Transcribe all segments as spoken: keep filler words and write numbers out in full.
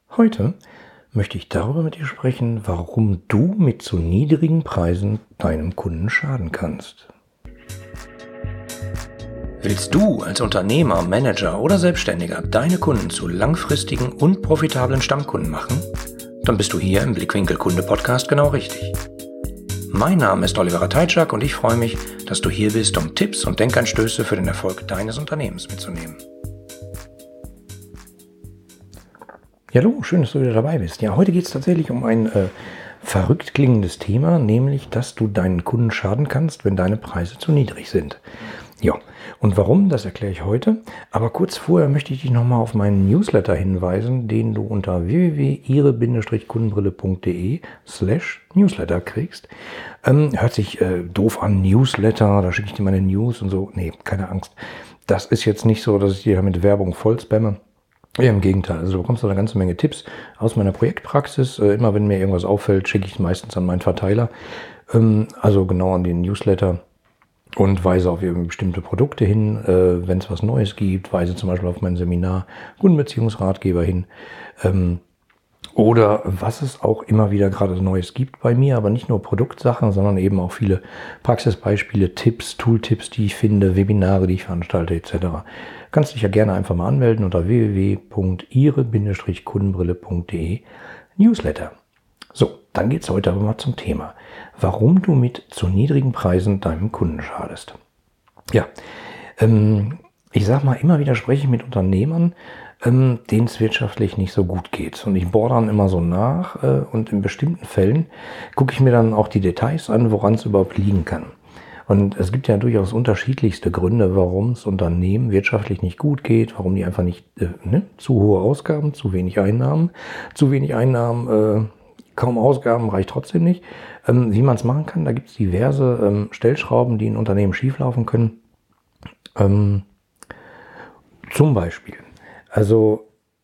Heute möchte ich darüber mit dir sprechen, warum du mit zu niedrigen Preisen deinem Kunden schaden kannst. Willst du als Unternehmer, Manager oder Selbstständiger deine Kunden zu langfristigen und profitablen Stammkunden machen? Dann bist du hier im Blickwinkel Kunde Podcast genau richtig. Mein Name ist Oliver Rateitschak und ich freue mich, dass du hier bist, um Tipps und Denkanstöße für den Erfolg deines Unternehmens mitzunehmen. Ja, hallo, schön, dass du wieder dabei bist. Ja, heute geht es tatsächlich um ein äh, verrückt klingendes Thema, nämlich, dass du deinen Kunden schaden kannst, wenn deine Preise zu niedrig sind. Ja, und warum, das erkläre ich heute. Aber kurz vorher möchte ich dich nochmal auf meinen Newsletter hinweisen, den du unter w w w punkt ihre kundenbrille punkt de slash Newsletter kriegst. Ähm, hört sich äh, doof an, Newsletter, da schicke ich dir meine News und so. Nee, keine Angst. Das ist jetzt nicht so, dass ich dir mit Werbung voll spamme. Ja, im Gegenteil. Also du bekommst da eine ganze Menge Tipps aus meiner Projektpraxis. Äh, immer wenn mir irgendwas auffällt, schicke ich es meistens an meinen Verteiler. Ähm, also genau an den Newsletter und weise auf bestimmte Produkte hin. Äh, wenn es was Neues gibt, weise zum Beispiel auf mein Seminar Kundenbeziehungsratgeber hin. Ähm, oder was es auch immer wieder gerade Neues gibt bei mir, aber nicht nur Produktsachen, sondern eben auch viele Praxisbeispiele, Tipps, Tooltips, die ich finde, Webinare, die ich veranstalte et cetera. Kannst dich ja gerne einfach mal anmelden unter w w w punkt ihre kundenbrille punkt de Newsletter. So, dann geht es heute aber mal zum Thema, warum du mit zu niedrigen Preisen deinem Kunden schadest. Ja, ähm, ich sag mal, immer wieder spreche ich mit Unternehmern, ähm, denen es wirtschaftlich nicht so gut geht. Und ich bohre dann immer so nach äh, und in bestimmten Fällen gucke ich mir dann auch die Details an, woran es überhaupt liegen kann. Und es gibt ja durchaus unterschiedlichste Gründe, warum es Unternehmen wirtschaftlich nicht gut geht, warum die einfach nicht, äh, ne, zu hohe Ausgaben, zu wenig Einnahmen, zu wenig Einnahmen, äh, kaum Ausgaben, reicht trotzdem nicht. Ähm, wie man es machen kann, da gibt es diverse ähm, Stellschrauben, die in Unternehmen schieflaufen können. Ähm, zum Beispiel, also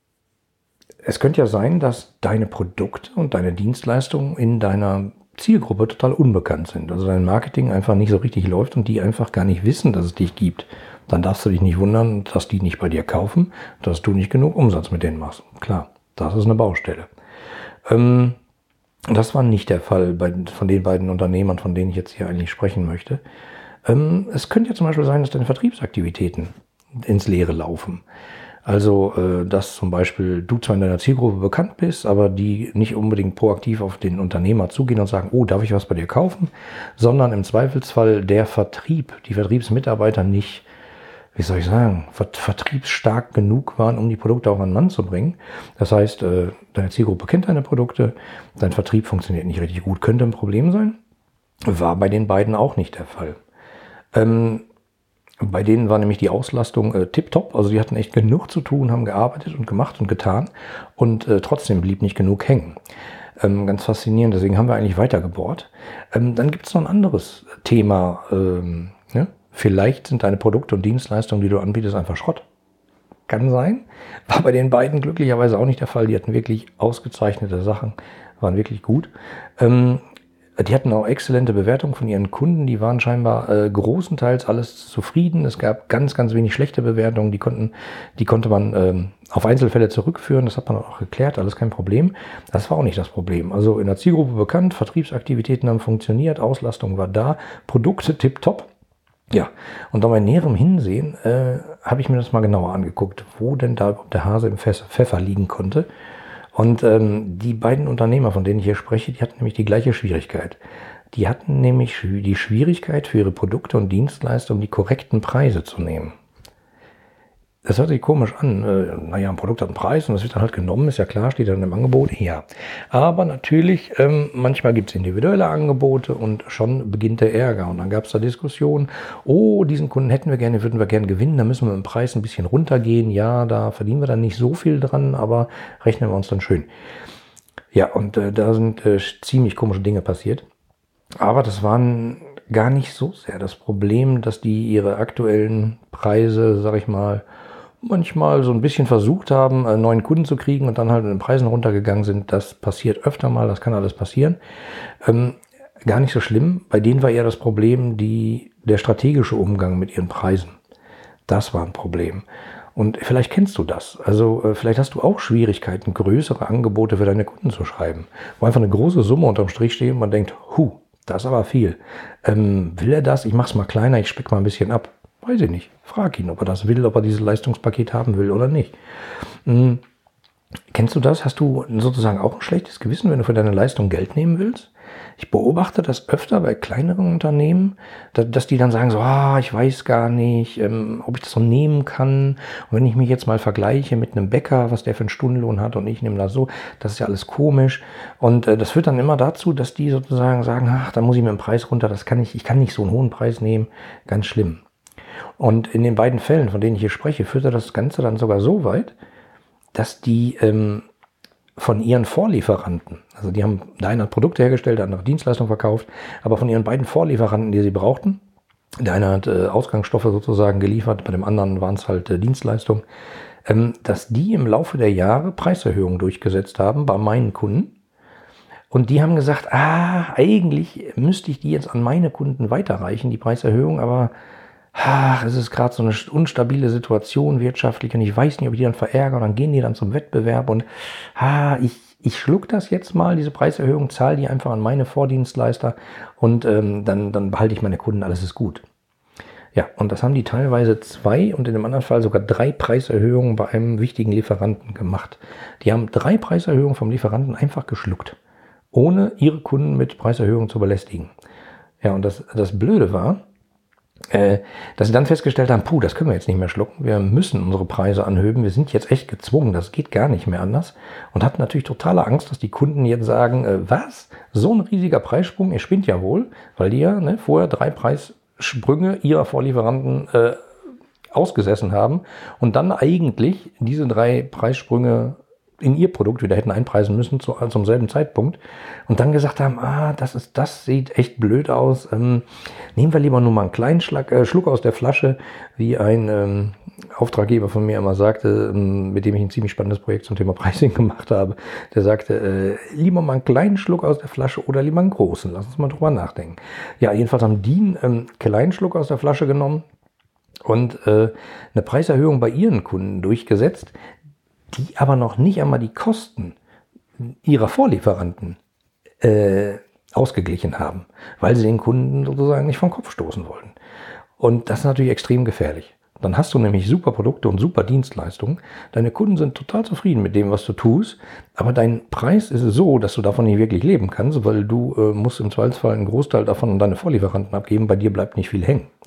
es könnte ja sein, dass deine Produkte und deine Dienstleistungen in deiner Zielgruppe total unbekannt sind. Also dein Marketing einfach nicht so richtig läuft und die einfach gar nicht wissen, dass es dich gibt. Dann darfst du dich nicht wundern, dass die nicht bei dir kaufen, dass du nicht genug Umsatz mit denen machst. Klar, das ist eine Baustelle. Ähm, das war nicht der Fall bei, von den beiden Unternehmern, von denen ich jetzt hier eigentlich sprechen möchte. Ähm, es könnte ja zum Beispiel sein, dass deine Vertriebsaktivitäten ins Leere laufen. Also, äh, dass zum Beispiel du zwar in deiner Zielgruppe bekannt bist, aber die nicht unbedingt proaktiv auf den Unternehmer zugehen und sagen, oh, darf ich was bei dir kaufen? Sondern im Zweifelsfall der Vertrieb, die Vertriebsmitarbeiter nicht, wie soll ich sagen, vertriebsstark genug waren, um die Produkte auch an den Mann zu bringen. Das heißt, äh, deine Zielgruppe kennt deine Produkte, dein Vertrieb funktioniert nicht richtig gut, könnte ein Problem sein. War bei den beiden auch nicht der Fall. Ähm, Bei denen war nämlich die Auslastung äh, tipptopp, also die hatten echt genug zu tun, haben gearbeitet und gemacht und getan und äh, trotzdem blieb nicht genug hängen. Ähm, ganz faszinierend, deswegen haben wir eigentlich weitergebohrt. Ähm, dann gibt es noch ein anderes Thema. Ähm, ne? Vielleicht sind deine Produkte und Dienstleistungen, die du anbietest, einfach Schrott. Kann sein. War bei den beiden glücklicherweise auch nicht der Fall. Die hatten wirklich ausgezeichnete Sachen, waren wirklich gut. Ähm, Die hatten auch exzellente Bewertungen von ihren Kunden. Die waren scheinbar äh, großenteils alles zufrieden. Es gab ganz, ganz wenig schlechte Bewertungen. Die konnten, die konnte man ähm, auf Einzelfälle zurückführen. Das hat man auch geklärt. Alles kein Problem. Das war auch nicht das Problem. Also in der Zielgruppe bekannt. Vertriebsaktivitäten haben funktioniert. Auslastung war da. Produkte tipptopp. Ja, und dann bei näherem Hinsehen äh, habe ich mir das mal genauer angeguckt, wo denn da der Hase im Pfeffer liegen konnte. Und ähm, die beiden Unternehmer, von denen ich hier spreche, die hatten nämlich die gleiche Schwierigkeit. Die hatten nämlich die Schwierigkeit, für ihre Produkte und Dienstleistungen die korrekten Preise zu nehmen. Das hört sich komisch an. Äh, naja, ein Produkt hat einen Preis und das wird dann halt genommen, ist ja klar, steht dann im Angebot. Ja, aber natürlich, ähm, manchmal gibt es individuelle Angebote und schon beginnt der Ärger. Und dann gab es da Diskussionen, oh, diesen Kunden hätten wir gerne, würden wir gerne gewinnen, da müssen wir mit dem Preis ein bisschen runtergehen. Ja, da verdienen wir dann nicht so viel dran, aber rechnen wir uns dann schön. Ja, und äh, da sind äh, ziemlich komische Dinge passiert. Aber das waren gar nicht so sehr das Problem, dass die ihre aktuellen Preise, sag ich mal, manchmal so ein bisschen versucht haben, einen neuen Kunden zu kriegen und dann halt mit den Preisen runtergegangen sind. Das passiert öfter mal, das kann alles passieren. Ähm, gar nicht so schlimm. Bei denen war eher das Problem die, der strategische Umgang mit ihren Preisen. Das war ein Problem. Und vielleicht kennst du das. Also äh, vielleicht hast du auch Schwierigkeiten, größere Angebote für deine Kunden zu schreiben. Wo einfach eine große Summe unterm Strich steht und man denkt, hu, das ist aber viel. Ähm, will er das? Ich mache es mal kleiner, ich speck mal ein bisschen ab. Weiß ich nicht. Frag ihn, ob er das will, ob er dieses Leistungspaket haben will oder nicht. Hm. Kennst du das? Hast du sozusagen auch ein schlechtes Gewissen, wenn du für deine Leistung Geld nehmen willst? Ich beobachte das öfter bei kleineren Unternehmen, dass die dann sagen so, ah, ich weiß gar nicht, ähm, ob ich das so nehmen kann. Und wenn ich mich jetzt mal vergleiche mit einem Bäcker, was der für einen Stundenlohn hat und ich nehme das so, das ist ja alles komisch. Und äh, das führt dann immer dazu, dass die sozusagen sagen, ach, da muss ich mit dem Preis runter, das kann ich, ich kann nicht so einen hohen Preis nehmen. Ganz schlimm. Und in den beiden Fällen, von denen ich hier spreche, führte das Ganze dann sogar so weit, dass die ähm, von ihren Vorlieferanten, also die haben, der eine hat Produkte hergestellt, der andere Dienstleistungen verkauft, aber von ihren beiden Vorlieferanten, die sie brauchten, der eine hat äh, Ausgangsstoffe sozusagen geliefert, bei dem anderen waren es halt äh, Dienstleistungen, ähm, dass die im Laufe der Jahre Preiserhöhungen durchgesetzt haben bei meinen Kunden. Und die haben gesagt, ah, eigentlich müsste ich die jetzt an meine Kunden weiterreichen, die Preiserhöhung, aber ach, es ist gerade so eine unstabile Situation wirtschaftlich und ich weiß nicht, ob ich die dann verärgere und dann gehen die dann zum Wettbewerb und ah, ich, ich schluck das jetzt mal, diese Preiserhöhung, zahle die einfach an meine Vordienstleister und ähm, dann, dann behalte ich meine Kunden, alles ist gut. Ja, und das haben die teilweise zwei und in dem anderen Fall sogar drei Preiserhöhungen bei einem wichtigen Lieferanten gemacht. Die haben drei Preiserhöhungen vom Lieferanten einfach geschluckt, ohne ihre Kunden mit Preiserhöhungen zu belästigen. Ja, und das, das Blöde war, Äh, dass sie dann festgestellt haben, puh, das können wir jetzt nicht mehr schlucken, wir müssen unsere Preise anheben, wir sind jetzt echt gezwungen, das geht gar nicht mehr anders und hatten natürlich totale Angst, dass die Kunden jetzt sagen, äh, was, so ein riesiger Preissprung, ihr spinnt ja wohl, weil die ja ne, vorher drei Preissprünge ihrer Vorlieferanten äh, ausgesessen haben und dann eigentlich diese drei Preissprünge in ihr Produkt wieder hätten einpreisen müssen zu, zum selben Zeitpunkt und dann gesagt haben, ah, das ist, das sieht echt blöd aus. Ähm, nehmen wir lieber nur mal einen kleinen Schlag, äh, Schluck aus der Flasche, wie ein ähm, Auftraggeber von mir immer sagte, ähm, mit dem ich ein ziemlich spannendes Projekt zum Thema Pricing gemacht habe. Der sagte, äh, lieber mal einen kleinen Schluck aus der Flasche oder lieber einen großen. Lass uns mal drüber nachdenken. Ja, jedenfalls haben die einen ähm, kleinen Schluck aus der Flasche genommen und äh, eine Preiserhöhung bei ihren Kunden durchgesetzt, die aber noch nicht einmal die Kosten ihrer Vorlieferanten äh, ausgeglichen haben, weil sie den Kunden sozusagen nicht vom Kopf stoßen wollten. Und das ist natürlich extrem gefährlich. Dann hast du nämlich super Produkte und super Dienstleistungen. Deine Kunden sind total zufrieden mit dem, was du tust, aber dein Preis ist so, dass du davon nicht wirklich leben kannst, weil du äh, musst im Zweifelsfall einen Großteil davon an deine Vorlieferanten abgeben, bei dir bleibt nicht viel hängen.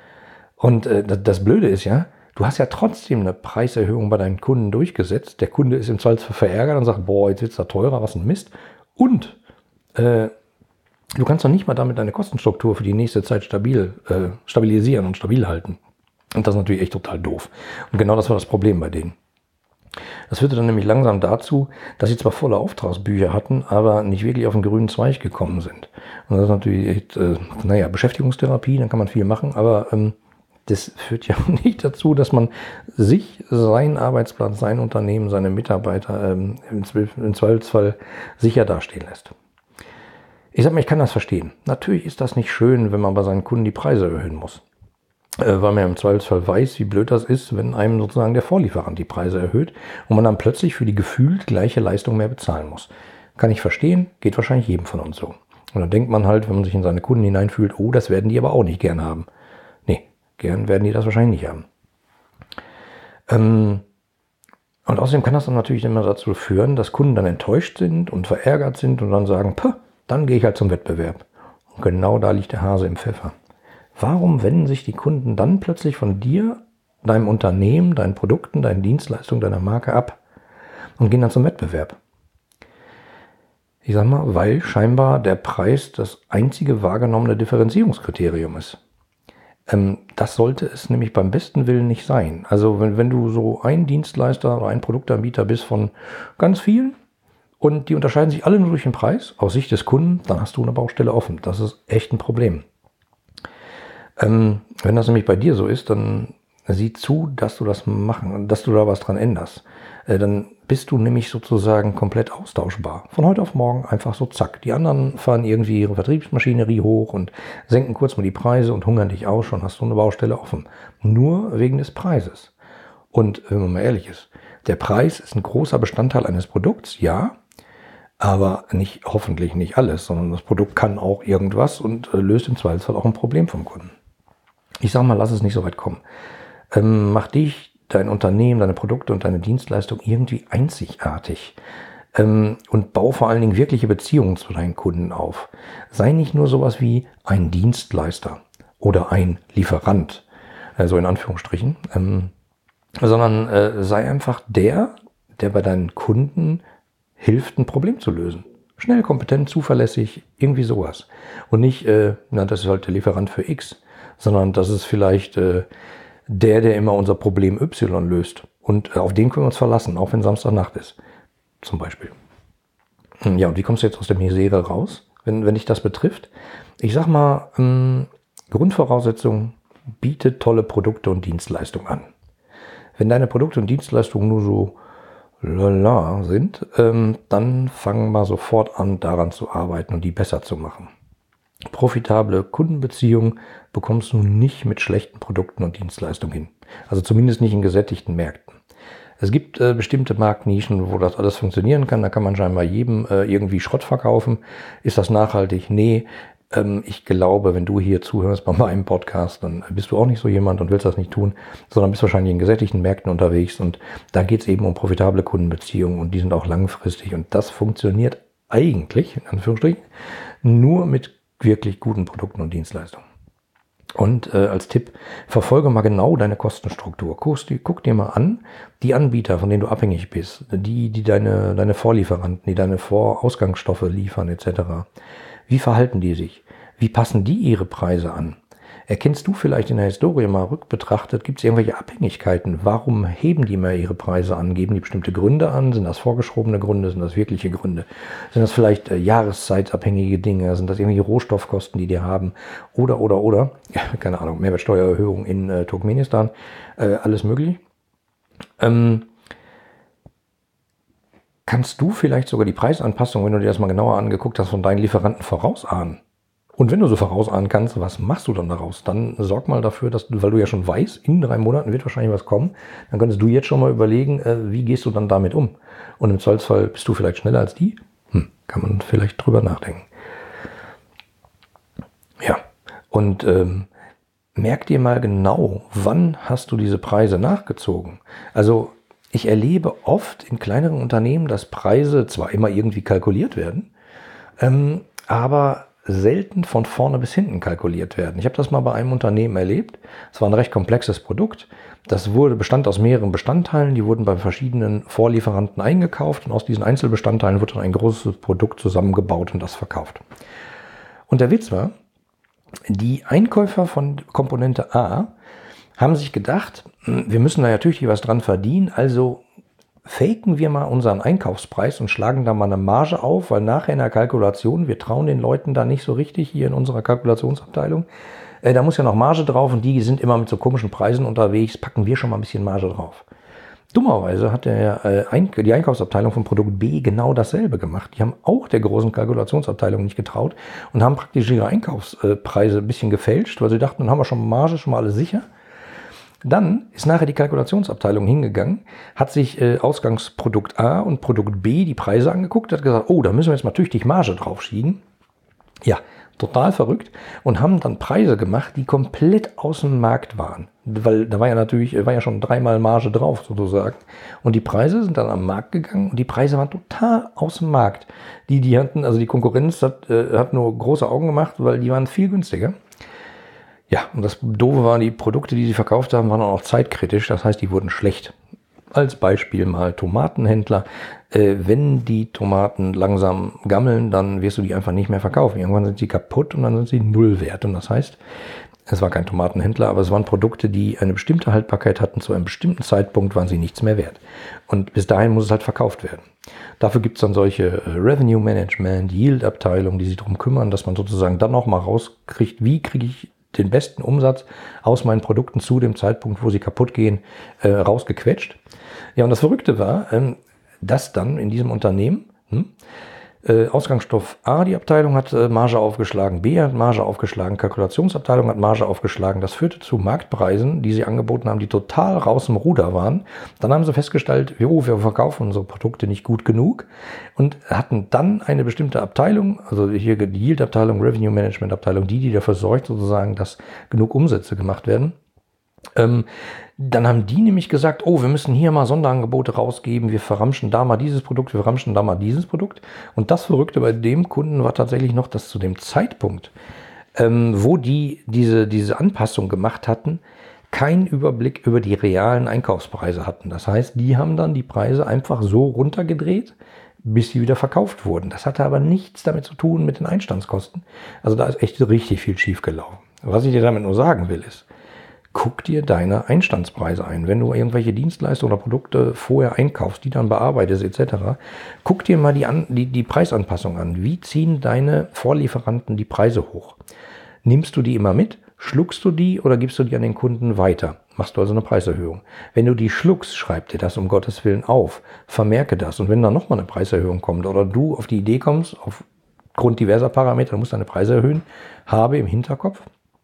Und äh, das, das Blöde ist ja, du hast ja trotzdem eine Preiserhöhung bei deinen Kunden durchgesetzt. Der Kunde ist im Zweifelsfall verärgert und sagt, boah, jetzt wird es da teurer, was ein Mist. Und äh, du kannst doch nicht mal damit deine Kostenstruktur für die nächste Zeit stabil äh, stabilisieren und stabil halten. Und das ist natürlich echt total doof. Und genau das war das Problem bei denen. Das führte dann nämlich langsam dazu, dass sie zwar volle Auftragsbücher hatten, aber nicht wirklich auf den grünen Zweig gekommen sind. Und das ist natürlich echt, äh, naja, Beschäftigungstherapie, dann kann man viel machen, aber ähm, das führt ja nicht dazu, dass man sich, seinen Arbeitsplatz, sein Unternehmen, seine Mitarbeiter ähm, im Zweifelsfall sicher dastehen lässt. Ich sag mal, ich kann das verstehen. Natürlich ist das nicht schön, wenn man bei seinen Kunden die Preise erhöhen muss. Äh, weil man im Zweifelsfall weiß, wie blöd das ist, wenn einem sozusagen der Vorlieferant die Preise erhöht und man dann plötzlich für die gefühlt gleiche Leistung mehr bezahlen muss. Kann ich verstehen, geht wahrscheinlich jedem von uns so. Und dann denkt man halt, wenn man sich in seine Kunden hineinfühlt, oh, das werden die aber auch nicht gern haben. Nee. Gern werden die das wahrscheinlich nicht haben. Ähm, und außerdem kann das dann natürlich immer dazu führen, dass Kunden dann enttäuscht sind und verärgert sind und dann sagen, Puh, dann gehe ich halt zum Wettbewerb. Und genau da liegt der Hase im Pfeffer. Warum wenden sich die Kunden dann plötzlich von dir, deinem Unternehmen, deinen Produkten, deinen Dienstleistungen, deiner Marke ab und gehen dann zum Wettbewerb? Ich sag mal, weil scheinbar der Preis das einzige wahrgenommene Differenzierungskriterium ist. Das sollte es nämlich beim besten Willen nicht sein. Also wenn, wenn du so ein Dienstleister oder ein Produktanbieter bist von ganz vielen und die unterscheiden sich alle nur durch den Preis, aus Sicht des Kunden, dann hast du eine Baustelle offen. Das ist echt ein Problem. Ähm, wenn das nämlich bei dir so ist, dann sieh zu, dass du das machen, dass du da was dran änderst. Äh, dann bist du nämlich sozusagen komplett austauschbar. Von heute auf morgen einfach so zack. Die anderen fahren irgendwie ihre Vertriebsmaschinerie hoch und senken kurz mal die Preise und hungern dich aus, schon hast du eine Baustelle offen. Nur wegen des Preises. Und wenn man mal ehrlich ist, der Preis ist ein großer Bestandteil eines Produkts, ja, aber nicht, hoffentlich nicht alles, sondern das Produkt kann auch irgendwas und äh, löst im Zweifelsfall auch ein Problem vom Kunden. Ich sage mal, lass es nicht so weit kommen. Ähm, mach dich, dein Unternehmen, deine Produkte und deine Dienstleistung irgendwie einzigartig. Ähm, und bau vor allen Dingen wirkliche Beziehungen zu deinen Kunden auf. Sei nicht nur sowas wie ein Dienstleister oder ein Lieferant, also in Anführungsstrichen, ähm, sondern äh, sei einfach der, der bei deinen Kunden hilft, ein Problem zu lösen. Schnell, kompetent, zuverlässig, irgendwie sowas. Und nicht, äh, na, das ist halt der Lieferant für X, sondern das ist vielleicht äh, der, der immer unser Problem Y löst. Und äh, auf den können wir uns verlassen, auch wenn Samstagnacht ist, zum Beispiel. Ja, und wie kommst du jetzt aus der Misere raus, wenn, wenn dich das betrifft? Ich sag mal, ähm, Grundvoraussetzung, biete tolle Produkte und Dienstleistungen an. Wenn deine Produkte und Dienstleistungen nur so lala sind, ähm, dann fang mal sofort an, daran zu arbeiten und die besser zu machen. Profitable Kundenbeziehungen bekommst du nicht mit schlechten Produkten und Dienstleistungen hin. Also zumindest nicht in gesättigten Märkten. Es gibt äh, bestimmte Marktnischen, wo das alles funktionieren kann. Da kann man scheinbar jedem äh, irgendwie Schrott verkaufen. Ist das nachhaltig? Nee. Ähm, ich glaube, wenn du hier zuhörst bei meinem Podcast, dann bist du auch nicht so jemand und willst das nicht tun, sondern bist wahrscheinlich in gesättigten Märkten unterwegs. Und da geht es eben um profitable Kundenbeziehungen und die sind auch langfristig. Und das funktioniert eigentlich, in Anführungsstrichen, nur mit wirklich guten Produkten und Dienstleistungen. Und äh, als Tipp, verfolge mal genau deine Kostenstruktur. Guck, die, guck dir mal an, die Anbieter, von denen du abhängig bist, die, die deine, deine Vorlieferanten, die deine Vorausgangsstoffe liefern et cetera. Wie verhalten die sich? Wie passen die ihre Preise an? Erkennst du vielleicht in der Historie mal rückbetrachtet, gibt es irgendwelche Abhängigkeiten? Warum heben die mal ihre Preise an? Geben die bestimmte Gründe an? Sind das vorgeschobene Gründe? Sind das wirkliche Gründe? Sind das vielleicht äh, jahreszeitabhängige Dinge? Sind das irgendwelche Rohstoffkosten, die die haben? Oder, oder, oder, ja, keine Ahnung, Mehrwertsteuererhöhung in äh, Turkmenistan, äh, alles möglich. Ähm, kannst du vielleicht sogar die Preisanpassung, wenn du dir das mal genauer angeguckt hast, von deinen Lieferanten vorausahnen? Und wenn du so vorausahnen kannst, was machst du dann daraus? Dann sorg mal dafür, dass du, weil du ja schon weißt, in drei Monaten wird wahrscheinlich was kommen, dann könntest du jetzt schon mal überlegen, äh, wie gehst du dann damit um? Und im Zweifelsfall bist du vielleicht schneller als die? Hm, kann man vielleicht drüber nachdenken. Ja, und ähm, merk dir mal genau, wann hast du diese Preise nachgezogen? Also ich erlebe oft in kleineren Unternehmen, dass Preise zwar immer irgendwie kalkuliert werden, ähm, aber selten von vorne bis hinten kalkuliert werden. Ich habe das mal bei einem Unternehmen erlebt. Es war ein recht komplexes Produkt. Das wurde, bestand aus mehreren Bestandteilen. Die wurden bei verschiedenen Vorlieferanten eingekauft und aus diesen Einzelbestandteilen wurde dann ein großes Produkt zusammengebaut und das verkauft. Und der Witz war, die Einkäufer von Komponente A haben sich gedacht, wir müssen da ja tüchtig was dran verdienen, also faken wir mal unseren Einkaufspreis und schlagen da mal eine Marge auf, weil nachher in der Kalkulation, wir trauen den Leuten da nicht so richtig hier in unserer Kalkulationsabteilung, äh, da muss ja noch Marge drauf und die sind immer mit so komischen Preisen unterwegs, packen wir schon mal ein bisschen Marge drauf. Dummerweise hat der, äh, Ein- die Einkaufsabteilung von Produkt B genau dasselbe gemacht. Die haben auch der großen Kalkulationsabteilung nicht getraut und haben praktisch ihre Einkaufspreise ein bisschen gefälscht, weil sie dachten, dann haben wir schon Marge, schon mal alles sicher. Dann ist nachher die Kalkulationsabteilung hingegangen, hat sich äh, Ausgangsprodukt A und Produkt B die Preise angeguckt, hat gesagt, oh, da müssen wir jetzt mal tüchtig Marge drauf schieben. Ja, total verrückt. Und haben dann Preise gemacht, die komplett aus dem Markt waren. Weil da war ja natürlich, war ja schon dreimal Marge drauf sozusagen. Und die Preise sind dann am Markt gegangen und die Preise waren total aus dem Markt. Die, die hatten, also die Konkurrenz hat, äh, hat nur große Augen gemacht, weil die waren viel günstiger. Ja, und das Doofe war, die Produkte, die sie verkauft haben, waren auch zeitkritisch. Das heißt, die wurden schlecht. Als Beispiel mal Tomatenhändler. Äh, wenn die Tomaten langsam gammeln, dann wirst du die einfach nicht mehr verkaufen. Irgendwann sind sie kaputt und dann sind sie null wert. Und das heißt, es war kein Tomatenhändler, aber es waren Produkte, die eine bestimmte Haltbarkeit hatten. Zu einem bestimmten Zeitpunkt waren sie nichts mehr wert. Und bis dahin muss es halt verkauft werden. Dafür gibt es dann solche äh, Revenue Management, Yield-Abteilungen, die sich darum kümmern, dass man sozusagen dann noch mal rauskriegt, wie kriege ich den besten Umsatz aus meinen Produkten zu dem Zeitpunkt, wo sie kaputt gehen, äh, rausgequetscht. Ja, und das Verrückte war, ähm, dass dann in diesem Unternehmen hm, Äh, Ausgangsstoff A, die Abteilung hat äh, Marge aufgeschlagen, B hat Marge aufgeschlagen, Kalkulationsabteilung hat Marge aufgeschlagen. Das führte zu Marktpreisen, die sie angeboten haben, die total raus im Ruder waren. Dann haben sie festgestellt, jo, wir verkaufen unsere Produkte nicht gut genug und hatten dann eine bestimmte Abteilung, also hier die Yield-Abteilung, Revenue Management-Abteilung, die, die dafür sorgt sozusagen, dass genug Umsätze gemacht werden. Ähm, dann haben die nämlich gesagt, oh, wir müssen hier mal Sonderangebote rausgeben, wir verramschen da mal dieses Produkt, wir verramschen da mal dieses Produkt. Und das Verrückte bei dem Kunden war tatsächlich noch, dass zu dem Zeitpunkt, ähm, wo die diese, diese Anpassung gemacht hatten, keinen Überblick über die realen Einkaufspreise hatten. Das heißt, die haben dann die Preise einfach so runtergedreht, bis sie wieder verkauft wurden. Das hatte aber nichts damit zu tun mit den Einstandskosten. Also da ist echt richtig viel schief gelaufen. Was ich dir damit nur sagen will, ist, guck dir deine Einstandspreise ein. Wenn du irgendwelche Dienstleistungen oder Produkte vorher einkaufst, die dann bearbeitest et cetera, guck dir mal die, an, die, die Preisanpassung an. Wie ziehen deine Vorlieferanten die Preise hoch? Nimmst du die immer mit? Schluckst du die oder gibst du die an den Kunden weiter? Machst du also eine Preiserhöhung. Wenn du die schluckst, schreib dir das um Gottes Willen auf. Vermerke das. Und wenn dann nochmal eine Preiserhöhung kommt oder du auf die Idee kommst, aufgrund diverser Parameter, du musst deine Preise erhöhen, habe im Hinterkopf,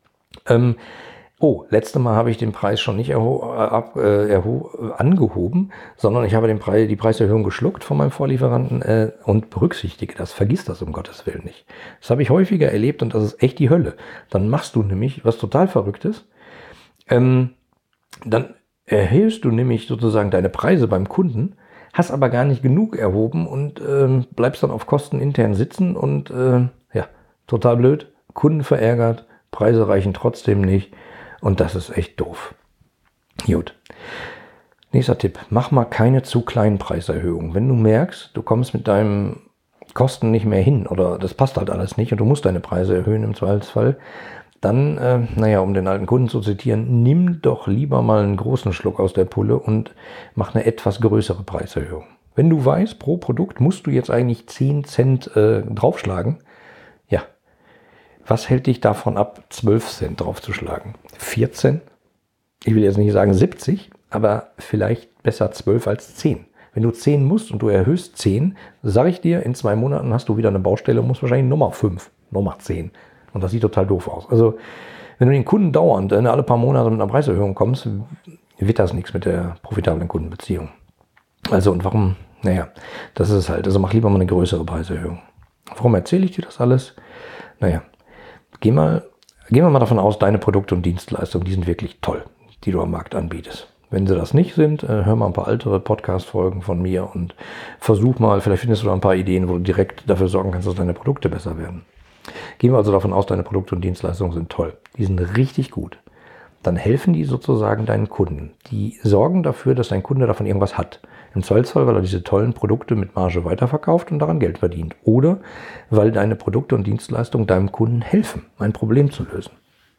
ähm, oh, letztes Mal habe ich den Preis schon nicht erho- ab, äh, erho- angehoben, sondern ich habe den Preis, die Preiserhöhung geschluckt von meinem Vorlieferanten äh, und berücksichtige das. Vergiss das um Gottes Willen nicht. Das habe ich häufiger erlebt und das ist echt die Hölle. Dann machst du nämlich was total Verrücktes. Ähm, dann erhöhst du nämlich sozusagen deine Preise beim Kunden, hast aber gar nicht genug erhoben und ähm, bleibst dann auf Kosten intern sitzen und äh, ja, total blöd. Kunden verärgert, Preise reichen trotzdem nicht. Und das ist echt doof. Gut. Nächster Tipp. Mach mal keine zu kleinen Preiserhöhungen. Wenn du merkst, du kommst mit deinen Kosten nicht mehr hin oder das passt halt alles nicht und du musst deine Preise erhöhen im Zweifelsfall, dann, äh, naja, um den alten Kunden zu zitieren, nimm doch lieber mal einen großen Schluck aus der Pulle und mach eine etwas größere Preiserhöhung. Wenn du weißt, pro Produkt musst du jetzt eigentlich zehn Cent äh, draufschlagen, ja, was hält dich davon ab, zwölf Cent draufzuschlagen? vierzehn? Ich will jetzt nicht sagen siebzig, aber vielleicht besser zwölf als zehn. Wenn du zehn musst und du erhöhst zehn, sage ich dir, in zwei Monaten hast du wieder eine Baustelle und musst wahrscheinlich Nummer fünf, Nummer zehn. Und das sieht total doof aus. Also, wenn du den Kunden dauernd äh, alle paar Monate mit einer Preiserhöhung kommst, wird das nichts mit der profitablen Kundenbeziehung. Also, und warum? Naja, das ist es halt. Also, mach lieber mal eine größere Preiserhöhung. Warum erzähle ich dir das alles? Naja, Geh mal, gehen wir mal davon aus, deine Produkte und Dienstleistungen, die sind wirklich toll, die du am Markt anbietest. Wenn sie das nicht sind, hör mal ein paar ältere Podcast-Folgen von mir und versuch mal, vielleicht findest du da ein paar Ideen, wo du direkt dafür sorgen kannst, dass deine Produkte besser werden. Gehen wir also davon aus, deine Produkte und Dienstleistungen sind toll. Die sind richtig gut. Dann helfen die sozusagen deinen Kunden. Die sorgen dafür, dass dein Kunde davon irgendwas hat. Im Zweifelsfall, weil er diese tollen Produkte mit Marge weiterverkauft und daran Geld verdient. Oder weil deine Produkte und Dienstleistungen deinem Kunden helfen, ein Problem zu lösen.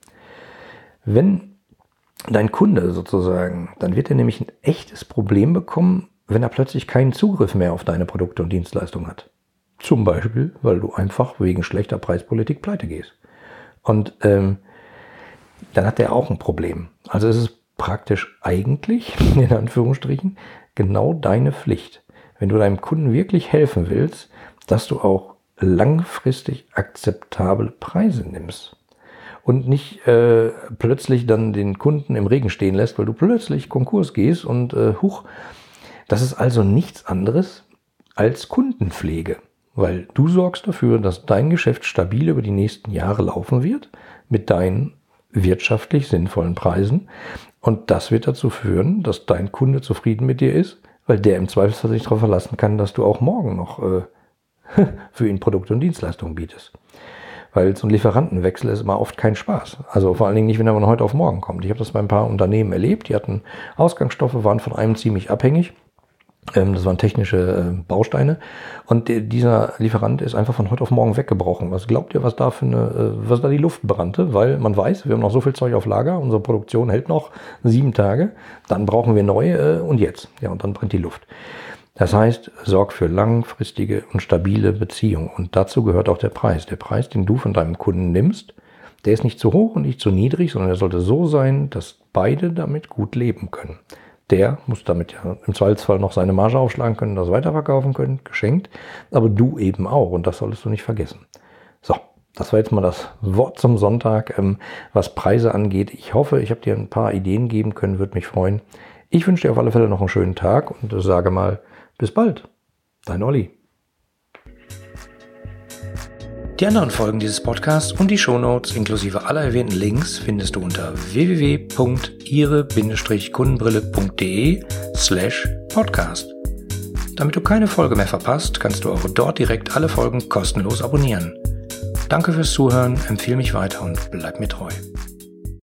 Wenn dein Kunde sozusagen, dann wird er nämlich ein echtes Problem bekommen, wenn er plötzlich keinen Zugriff mehr auf deine Produkte und Dienstleistungen hat. Zum Beispiel, weil du einfach wegen schlechter Preispolitik pleite gehst. Und ähm, dann hat er auch ein Problem. Also es ist praktisch eigentlich, in Anführungsstrichen, genau deine Pflicht, wenn du deinem Kunden wirklich helfen willst, dass du auch langfristig akzeptable Preise nimmst und nicht äh, plötzlich dann den Kunden im Regen stehen lässt, weil du plötzlich Konkurs gehst und äh, huch, das ist also nichts anderes als Kundenpflege, weil du sorgst dafür, dass dein Geschäft stabil über die nächsten Jahre laufen wird mit deinen wirtschaftlich sinnvollen Preisen. Und das wird dazu führen, dass dein Kunde zufrieden mit dir ist, weil der im Zweifelsfall sich darauf verlassen kann, dass du auch morgen noch äh, für ihn Produkte und Dienstleistungen bietest. Weil so ein Lieferantenwechsel ist immer oft kein Spaß. Also vor allen Dingen nicht, wenn er von heute auf morgen kommt. Ich habe das bei ein paar Unternehmen erlebt. Die hatten Ausgangsstoffe, waren von einem ziemlich abhängig. Das waren technische Bausteine und dieser Lieferant ist einfach von heute auf morgen weggebrochen. Was glaubt ihr, was da für eine, was da die Luft brannte? Weil man weiß, wir haben noch so viel Zeug auf Lager, unsere Produktion hält noch sieben Tage, dann brauchen wir neue und jetzt. Ja, und dann brennt die Luft. Das heißt, sorg für langfristige und stabile Beziehungen und dazu gehört auch der Preis. Der Preis, den du von deinem Kunden nimmst, der ist nicht zu hoch und nicht zu niedrig, sondern der sollte so sein, dass beide damit gut leben können. der muss damit ja im Zweifelsfall noch seine Marge aufschlagen können, das weiterverkaufen können, geschenkt. Aber du eben auch und das solltest du nicht vergessen. So, das war jetzt mal das Wort zum Sonntag, ähm, was Preise angeht. Ich hoffe, ich habe dir ein paar Ideen geben können, würde mich freuen. Ich wünsche dir auf alle Fälle noch einen schönen Tag und sage mal, bis bald. Dein Olli. Die anderen Folgen dieses Podcasts und die Shownotes inklusive aller erwähnten Links findest du unter w w w punkt ihre Kundenbrille punkt de slash podcast. Damit du keine Folge mehr verpasst, kannst du auch dort direkt alle Folgen kostenlos abonnieren. Danke fürs Zuhören, empfehle mich weiter und bleib mir treu.